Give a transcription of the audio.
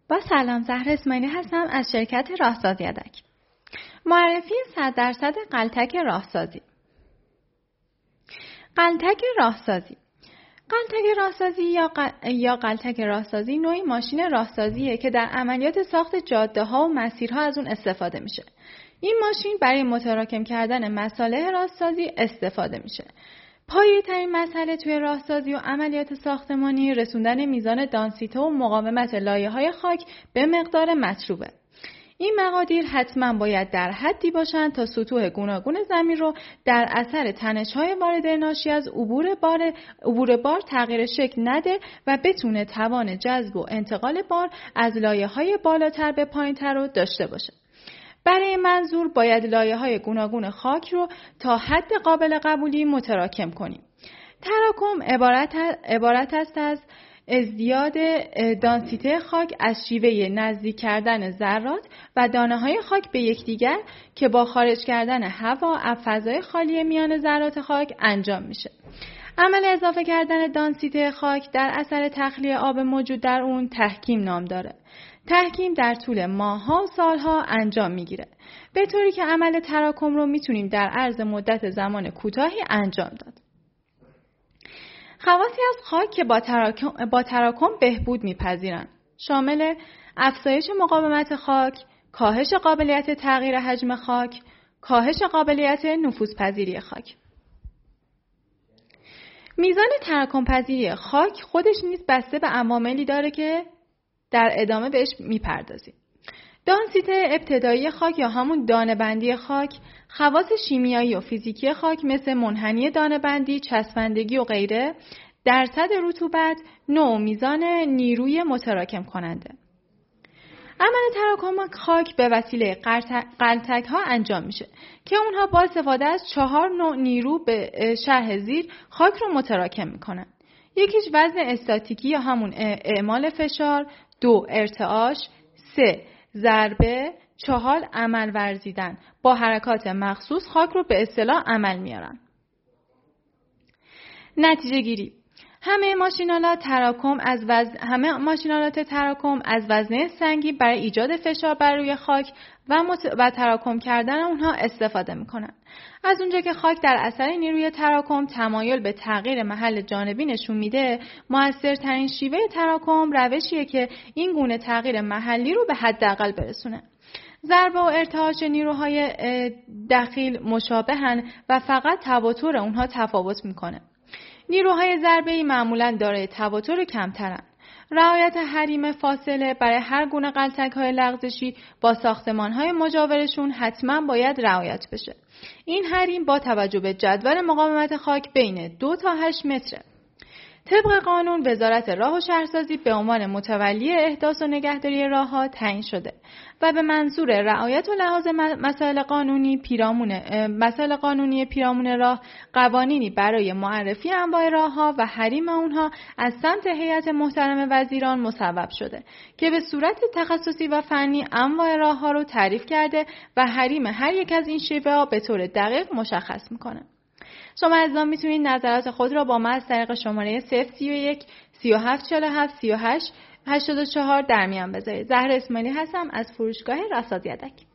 با سلام، زهرا اسماعیلی هستم از شرکت راهسازی یدک. معرفی 100% غلتک راهسازی. غلتک راهسازی یا غلتک راهسازی نوعی ماشین راهسازیه که در عملیات ساخت جاده‌ها و مسیرها از اون استفاده میشه. این ماشین برای متراکم کردن مصالح راهسازی استفاده میشه. پایه‌ترین مسئله توی راهسازی و عملیات ساختمانی رسوندن میزان دانسیته و مقاومت لایه‌های خاک به مقدار مطلوبه. این مقادیر حتما باید در حدی باشند تا سطوح گوناگون زمین رو در اثر تنش‌های وارده ناشی از عبور بار تغییر شکل نده و بتونه توان جذب و انتقال بار از لایه‌های بالاتر به پایین‌تر رو داشته باشه. برای منظور باید لایه‌های گوناگون خاک رو تا حد قابل قبولی متراکم کنیم. تراکم عبارت است از ازدیاد دانسیته خاک از شیوه نزدیک کردن ذرات و دانه‌های خاک به یکدیگر که با خارج کردن هوا از فضای خالی میان ذرات خاک انجام میشه. عمل اضافه کردن دانسیته خاک در اثر تخلیه آب موجود در اون تحکیم نام داره. تحکیم در طول ماه‌ها و سال‌ها انجام میگیره، به طوری که عمل تراکم رو میتونیم در عرض مدت زمان کوتاهی انجام داد. خواصی از خاک که با تراکم بهبود میپذیرند شامل افزایش مقاومت خاک، کاهش قابلیت تغییر حجم خاک، کاهش قابلیت نفوذپذیری خاک. میزان تراکم پذیری خاک خودش نیز بسته به عواملی داره که در ادامه بهش میپردازیم. دانسیته ابتدایی خاک یا همون دانه‌بندی خاک، خواص شیمیایی و فیزیکی خاک مثل منحنی دانه‌بندی، چسبندگی و غیره، درصد رطوبت، نوع میزان نیروی متراکم کننده. عمل تراکم خاک به وسیله غلتک ها انجام میشه که اونها با استفاده از 4 نوع نیرو به شرح زیر خاک رو متراکم میکنن. یکیش وزن استاتیکی یا همون اعمال فشار، 2 ارتعاش، 3 ضربه، 4 عمل ورزیدن. با حرکات مخصوص خاک رو به اصطلاح عمل میارن. نتیجه گیری: همه ماشینالات تراکم از وزنه سنگی برای ایجاد فشار بر روی خاک و تراکم کردن اونها استفاده میکنن. از اونجا که خاک در اثر نیروی تراکم تمایل به تغییر محل جانبی نشون میده، مؤثرترین شیوه تراکم روشیه که این گونه تغییر محلی رو به حداقل برسونه. ضربه و ارتعاش نیروهای دخیل مشابهن و فقط تواتر اونها تفاوت میکنه. نیروهای ضربه‌ای معمولاً دارای تواتر کمترن. رعایت حریم فاصله برای هر گونه غلتک‌های لغزشی با ساختمان‌های مجاورشون حتماً باید رعایت بشه. این حریم با توجه به جدول مقاومت خاک بین 2 تا 8 متره. طبق قانون وزارت راه و شهرسازی به عنوان متولی احداث و نگهداری راه‌ها تعیین شده و به منظور رعایت و لحاظ مسائل قانونی پیرامون راه قوانینی برای معرفی انواع راه‌ها و حریم اونها از سمت هیئت محترم وزیران مصوب شده که به صورت تخصصی و فنی انواع راه‌ها رو تعریف کرده و حریم هر یک از این شیوه‌ها به طور دقیق مشخص می‌کنه. شما عزیزان میتونید نظرات خود را با ما از طریق شماره 031 3747 38 84 در میان بذارید. زهرا اسماعیلی هستم از فروشگاه راهسازی یدک.